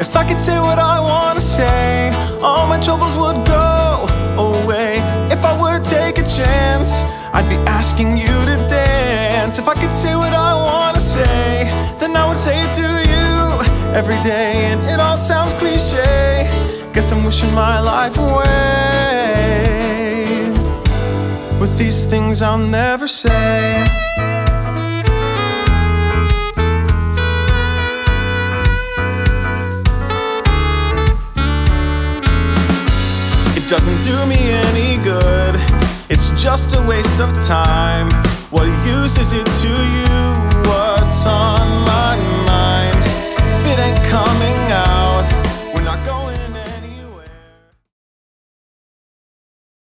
If I could say what I wanna say, all my troubles would go away. If I would take a chance, I'd be asking you to dance. If I could say what I wanna say, then I would say it to you every day. And it all sounds cliche, guess I'm wishing my life away with these things I'll never say. It doesn't do me any good, it's just a waste of time. What use is it to you? What's on my mind? If it ain't coming out